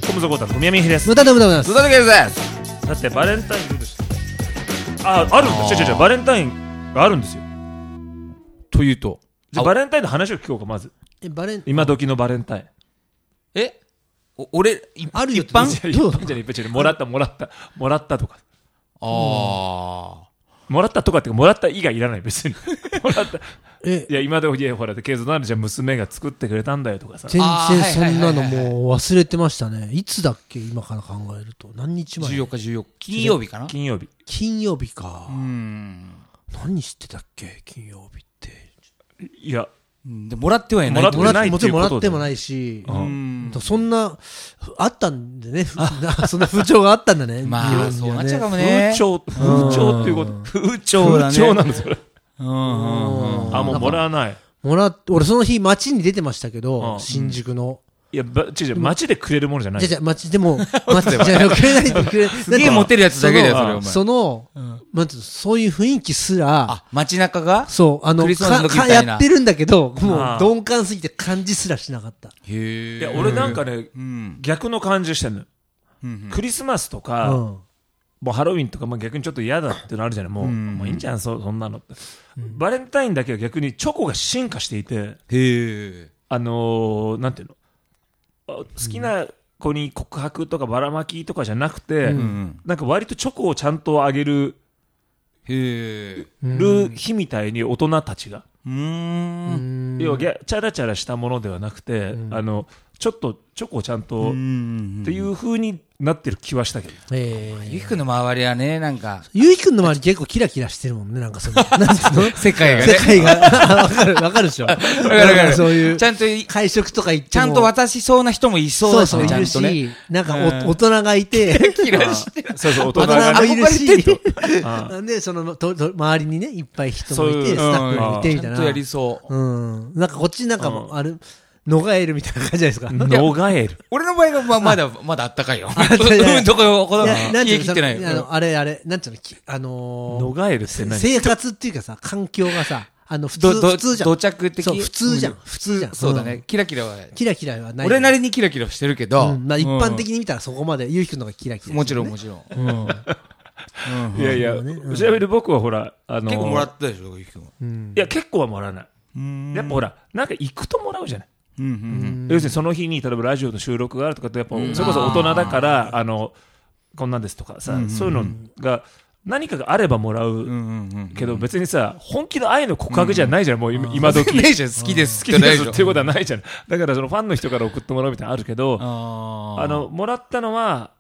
コムゾコタの富山ひです。 無駄でございます。 野田です。 だってバレンタインどうでした？あるんだ。違うバレンタインがあるんですよ。 というと、 じゃあバレンタインの話を聞こうか。まず今時のバレンタイン。 俺あるよ。 一般もらったとか。 もらったとかっていうか、もらった以外いらない別に。もらった。いや今時ほらケースなるじゃ娘が作ってくれたんだよとかさ。 全然そんなのもう忘れてましたね。いつだっけ今から考えると何日前 ？14日金曜日かな。 金曜日か。 何してたっけ金曜日って。 いやでもらってはいない。 もちろんもらってもないし、そんなあったんでね。そんな風潮があったんだね。 まあそうなっちゃうかもね。 風潮っていうこと。 風潮だね。 風潮なんですよ。 もうもらわない。 俺その日街に出てましたけど、新宿の。 いや、街でくれるものじゃない。 街でも、街でくれないとくれない。 すげえモテるやつだけだよ、それお前。 そういう雰囲気すら、 街中がそう、 クリスマスの時みたいなやってるんだけど、もう鈍感すぎて感じすらしなかった。 いや、俺なんかね、逆の感じしてんの。クリスマスとか、もうハロウィンとか逆にちょっと嫌だってのあるじゃない。もういいんじゃん、そんなのって。バレンタインだけは逆にチョコが進化していて、なんていうの、好きな子に告白とかばらまきとかじゃなくて、なんか割とチョコをちゃんとあげる日みたいに大人たちが、要はチャラチャラしたものではなくて、ちょっとチョコをちゃんとっていう風になってる気はしたけど。 ゆきくんの周りはね、なんかゆきくんの周り結構キラキラしてるもんね。なんかそのなんていうの世界がね、 わかるでしょ。わかる。 そういうちゃんと会食とか行ってもちゃんと渡しそうな人もいそうだしね。 いるし、なんか大人がいて、 キラしてそう大人もいるし、 でその周りにねいっぱい人もいて、スタッフもいてみたいな。 ちゃんとやりそう。 なんかこっちなんかもある。逃えるみたいな感じじゃないですか。 逃える。 俺の場合はまだあったかいよ。どこよ、冷え切ってないよ。 あれ、なんていうの、 逃えるって何？ 生活っていうかさ、環境がさ、普通じゃん。 土着的。 そう、普通じゃん。 そうだね。キラキラはない。 俺なりにキラキラしてるけど。 一般的に見たらそこまで、ゆうひくんのがキラキラ。 もちろん。 いやいや、ちなみに僕はほら、 結構もらったでしょ、ゆうひくんは。 いや、結構はもらわない。やっぱほら、なんか行くともらうじゃない。要するにその日に例えばラジオの収録があるとかってやっぱそれこそ大人だからこんなんですとかさ、そういうのが何かがあればもらうけど、別にさ本気の愛の告白じゃないじゃん。もう今時ないじゃん。好きですっていうことはないじゃん。だからそのファンの人から送ってもらうみたいなのあるけど、もらったのは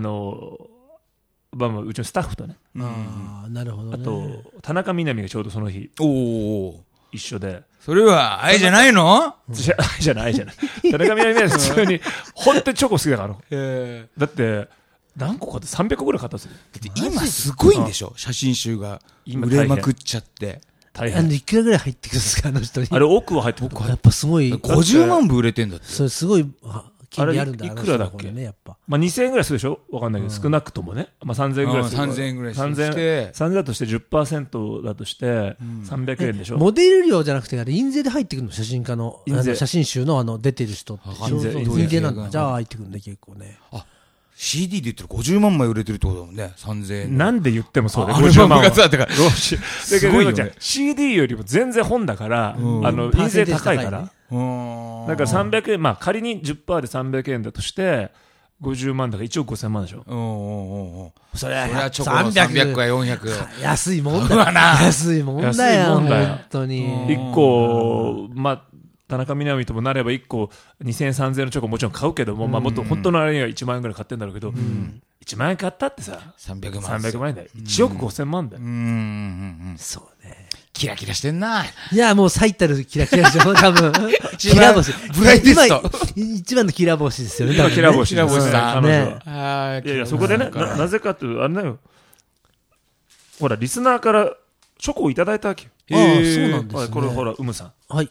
うちのスタッフとね、 なるほどね。 あと田中みな実がちょうどその日一緒で。 それは愛じゃないの？ 愛じゃない。田中みな実は普通に本当にチョコ好きだから。だって何個かって300個ぐらい買ったんですよ。 だって今すごいんでしょ、写真集が売れまくっちゃって。 大変。 いくらぐらい入ってくるんですかあの人に。 あれ億は入ってくる。 やっぱすごい。 50万部売れてんだって。 それすごい。 あれいくらだっけ？2000円ぐらいするでしょ？わかんないけど、少なくともね。3000円ぐらいする。 3000円ぐらいして。 3000だとして 10% だとして300円でしょ？ モデル料じゃなくて、印税で入ってくるの？写真家の、写真集の出てる人って。印税なんだ。じゃあ入ってくるんだ、結構ね。 CD で言ったら50万枚売れてるってことだもんね。3000円。 なんで言ってもそうだよ。50万は。 すごいよね。 CD よりも全然本だから、印税高いから。だから300円、仮に 10% で300円だとして、50万だから1億5000万でしょ。 それはチョコの300か400。 安いもんだよ。安いもんだよ。本当に。 1個、田中みな実ともなれば1個2000円3000円のチョコもちろん買うけども、もっと本当のあれには1万円ぐらい買ってんだろうけど、1万円買ったってさ、 300 万円だよ。1億5000万だよ。 そうね。 キラキラしてんな。いや、もう最たるキラキラでしょ、多分。キラ星。 ブライテスト。 一番のキラ星ですよね。 今キラ星だ。 ね。 いや、そこでね、なぜかという、あれだよ。ほら、リスナーからチョコをいただいたわけよ。 そうなんですね。 これほら、うむさん。 はい。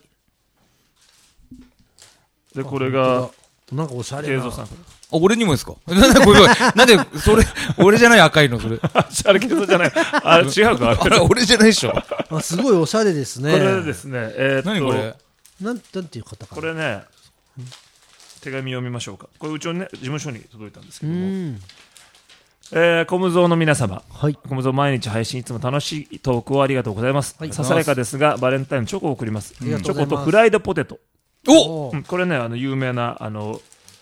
で、これが、 なんかおしゃれな。 俺にもですか？なんで、それ、俺じゃない赤いの、それ。 あれ、ケイゾじゃない。あれ、違うか。 あれ、俺じゃないでしょ。 すごいおしゃれですね。 これですね。 何これ？ なんていう方か。 これね、 手紙読みましょうか。これうちのね事務所に届いたんですけども、コムゾーの皆様、 はい、 コムゾー毎日配信いつも楽しいトークをありがとうございます。ささやかですがバレンタインチョコを送ります。チョコとフライドポテト。 お、 これね有名なアンド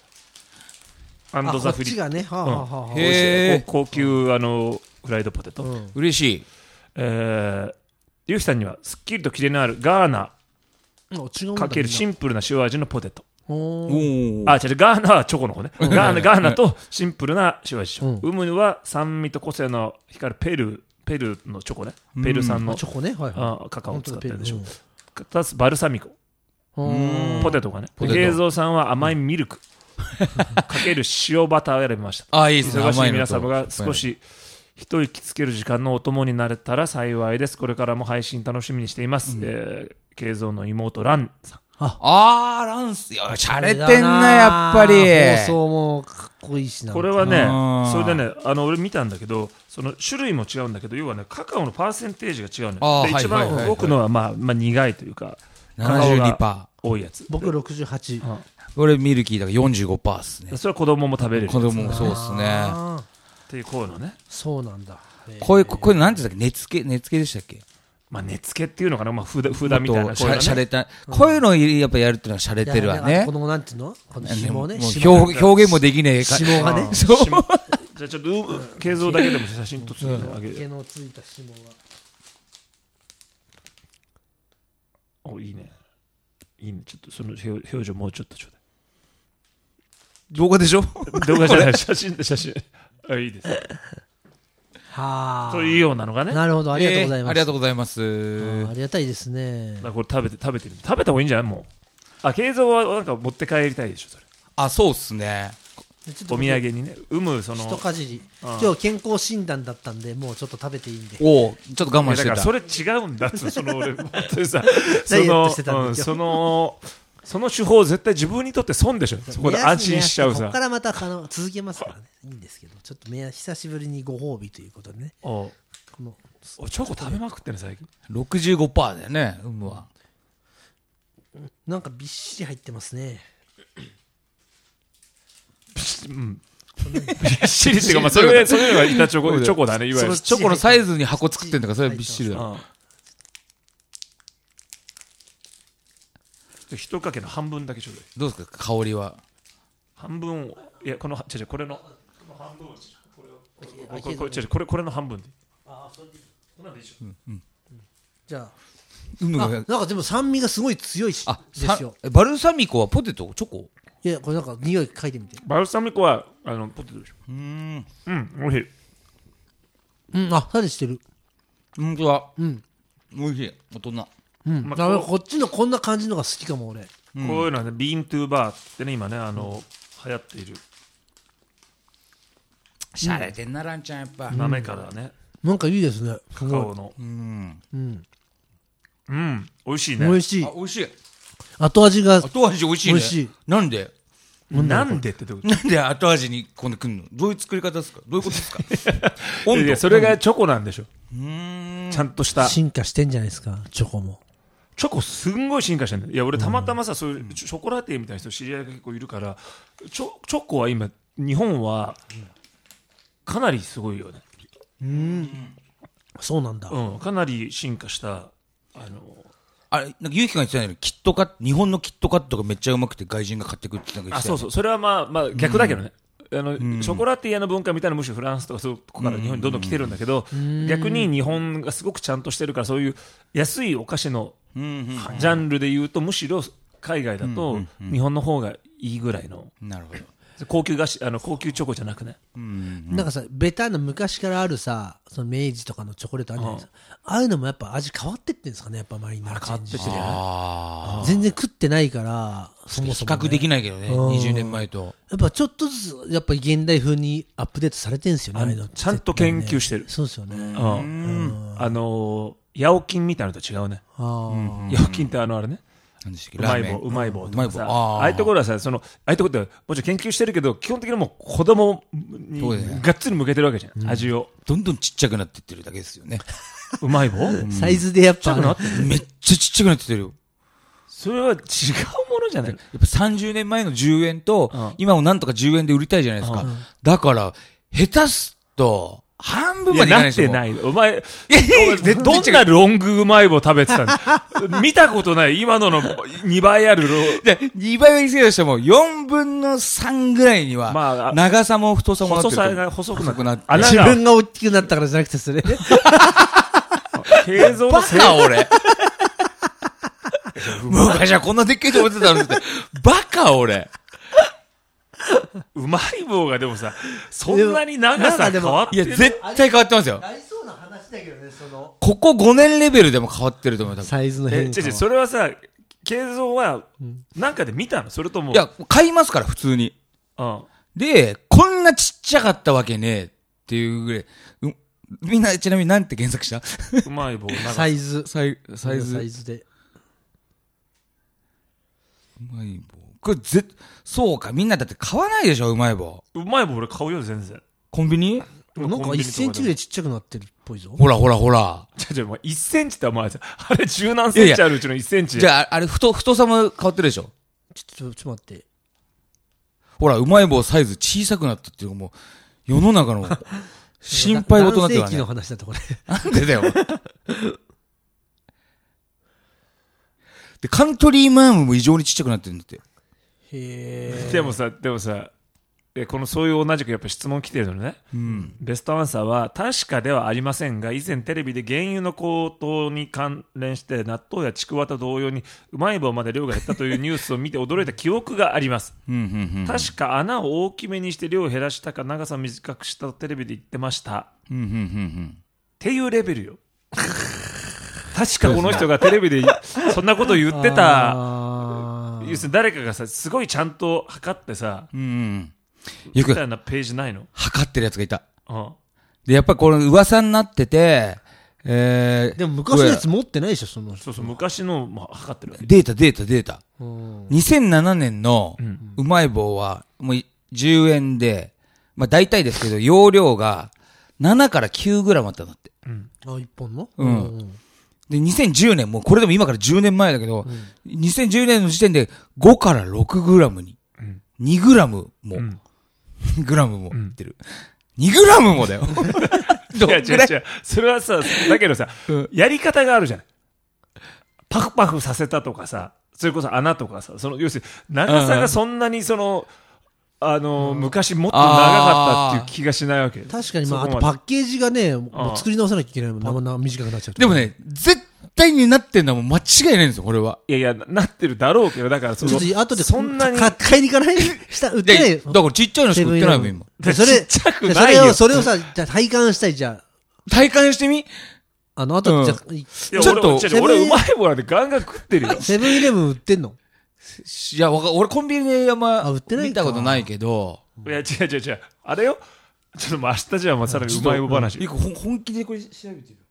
ザフリップ、高級フライドポテト、 嬉しい。 ゆうきさんにはすっきりとキレのあるガーナかけるシンプルな塩味のポテト。違う、ガーナはチョコの方ね。ガーナとシンプルな塩味。ウムは酸味と個性の光るペルーのチョコね。ペルー産のチョコね、 カカオを使ってるでしょ。プラスバルサミコ、ポテトがね。平蔵さんは甘いミルクかける塩バターを選びました。 いいですね。 忙しい皆様が少し一息つける時間のお供になれたら幸いです。これからも配信楽しみにしています。慶三の妹ランさん。 ランスよ、しゃれてんな、やっぱり。 放送もかっこいいしな。 これはね、それでね、俺見たんだけど、その種類も違うんだけど、要はね、カカオのパーセンテージが違うのよ。一番僕のはまあ苦いというか、カカオが多いやつ。 僕68。 俺ミルキーだから 45% ですね。 それは子供も食べれる。 子供もそうですね。 っていうこういうのね。 そうなんだ。 これなんて言ったっけ、根付けでしたっけ。 まあ根付けっていうのかな、札みたいな。 しゃれた。こういうのやっぱやるっていうのはしゃれてるわね。 このなんていうの、この紐ね。 表現もできねえか。 紐がね。 じゃあちょっと慶三だけでも写真撮ってあげる。 毛のついた紐が。 いいね。いいね。ちょっとその表情もうちょっとちょうだい。 動画でしょ。 動画じゃない、写真。いいです。そういうようなのがね。 なるほど、ありがとうございます。 ありがとうございます。 ありがたいですね。 これ食べてみる。食べた方がいいんじゃないもう。慶三はなんか持って帰りたいでしょ、それ。そうっすね。お土産にね、 一かじり。今日健康診断だったんで、もうちょっと食べていいんで。 ちょっと我慢してた。 だからそれ違うんだって、俺、本当にさ、その手法絶対自分にとって損でしょ。そこで安心しちゃうさ。 ここからまた続けますからね。いいんですけど、ちょっと久しぶりにご褒美ということでね。 チョコ食べまくってね、最近。 65% だよね、は。 なんかびっしり入ってますね。 びっしりっていうか、そういうのが板チョコだね、いわゆる。 チョコのサイズに箱作ってんだから、それはびっしりだ。 一かけの半分だけちょうだい。 どうですか、香りは。 半分を、いや、この半分を、これの半分で。 じゃあ、なんかでも酸味がすごい強いしですよ。 バルサミコはポテトチョコ。 いや、これなんか匂い嗅いでみて。 バルサミコはポテトでしょ。おいしい。 されしてる。 本当だ。おいしい。大人。 こっちのこんな感じのが好きかも俺。こういうのはね、ビーントゥーバーってね、今ね、流行っている。 しゃれてんな、ランちゃん、やっぱ。 豆からね。 なんかいいですね。 カカオの。美味しいね。 美味しい。 美味しい。 後味美味しいね。なんでってどういうこと？ なんで後味にこんでくんの？どういう作り方ですか？どういうことですか？ いや、それがチョコなんでしょ。ちゃんとした。 進化してんじゃないですか、チョコも。 チョコすんごい進化してるんだ。いや、俺たまたまさ、そういうショコラティエみたいな人知り合いが結構いるから、チョコは今、日本はかなりすごいよね。 そうなんだ。 かなり進化した、 なんかゆうきが言ってたように日本のキットカットがめっちゃうまくて外人が買ってくって言ってた。 そうそう、それはまあ逆だけどね。ショコラティエの文化みたいなむしろフランスとかそこから日本にどんどん来てるんだけど、逆に日本がすごくちゃんとしてるから、そういう安いお菓子のジャンルで言うと、むしろ海外だと日本の方がいいぐらいの。 なるほど。 高級チョコじゃなくね。 なんかさ、ベタな昔からあるさ、その明治とかのチョコレートあるじゃないですか。ああいうのもやっぱ味変わってってんですかね、やっぱマイナーチェンジして。全然食ってないから、そもそも、 比較できないけどね、20年前と。 やっぱちょっとずつ、やっぱ現代風にアップデートされてるんですよね、 ちゃんと研究してる。 そうですよね。 ヤオキンみたいなのと違うね。ヤオキンってあれね。うまい棒とかさ、ああいうところはさ、ああいうところってもちろん研究してるけど、基本的にもう子供にがっつり向けてるわけじゃん、味を。 どんどんちっちゃくなっていってるだけですよね。 うまい棒サイズでやっぱめっちゃちっちゃくなってってるよ。 それは違うものじゃない。 やっぱ30年前の10円と、今をなんとか10円で売りたいじゃないですか。だから、下手すと、半分までいかないでしょ。 なってない。お前、どんなロングうまい棒食べてたの見たことない。今の2倍ある 2倍は言い過ぎとしても、4分の3ぐらいには、 まあ、 長さも太さもなってる。 細さが細くなって。 自分が大きくなったからじゃなくて、それ。 形状のせい。 バカ俺。昔はこんなでっけえと思ってたのって。バカ俺。 うまい棒がでもさ、そんなに長さ変わってる。 いや、絶対変わってますよ。 ありそうな話だけどね、 ここ5年レベルでも変わってると思う。 サイズの変化は。 それはさ、形状は、なんかで見たのそれとも。 いや、買いますから、普通に。で、こんなちっちゃかったわけねえっていうぐらい。みんな、ちなみになんて検索したうまい棒長さ。 サイズ。 サイズで。 うまい棒。これそうか、みんなだって買わないでしょ、うまい棒。 うまい棒俺買うよ、全然。 コンビニなんか1センチぐらいちっちゃくなってるっぽいぞ。 ほら。 1センチってお前さ、あれ10何センチあるうちの1センチ。 じゃあ、あれ、太さも変わってるでしょ。 ちょっと待って。 ほら、うまい棒サイズ小さくなったっていうかもう、世の中の心配事になってるからね。 何世紀の話だとこれ。 なんでだよ。で、カントリーマームも異常にちっちゃくなってるんだって。 へでもさ、そういう同じくやっぱ質問来てるのね。ベストアンサーは、確かではありませんが、以前テレビで原油の高騰に関連して、納豆やちくわと同様に、うまい棒まで量が減ったというニュースを見て驚いた記憶があります。確か穴を大きめにして量を減らしたか、長さを短くしたとテレビで言ってました。っていうレベルよ。確かこの人がテレビでそんなこと言ってた。要するに誰かがさ、すごいちゃんと測ってさ、みたいなページないの？ 測ってるやつがいた。で、やっぱりこの噂になってて、 でも昔のやつ持ってないでしょ、その。 そう、昔の、測ってるわけ。 データ。2007年のうまい棒は、もう10円で、大体ですけど、容量が7から9グラムあったんだって。 1本の？ で、2010年、もうこれでも今から10年前だけど、2010年の時点で5から6グラムに、2グラムも、グラムもいってる。2グラムもだよ。 違う。それはさ、だけどさ、やり方があるじゃない。パフパフさせたとかさ、それこそ穴とかさ、要するに、長さがそんなに昔もっと長かったっていう気がしないわけ。 確かに、あとパッケージがね、もう作り直さなきゃいけないもん、短くなっちゃうと。 でもね、絶対になってんのはもう間違いないんですよ、これは。 いや、なってるだろうけど、だから後でそんなに。 買いに行かない売ってないよ。 だからちっちゃいのしか売ってないもん、今。 ちっちゃくないよ。 それをさ、体感したい、じゃあ。 体感してみあと、じゃあ、ちょっと、俺うまい棒なんてガンガン食ってるよ。 セブンイレブン売ってんの？ いや、俺コンビニで売ってない見たことないけど。 いや、違う。あれよ。ちょっと明日じゃあさらにうまい棒話。 本気でこれ調べてる。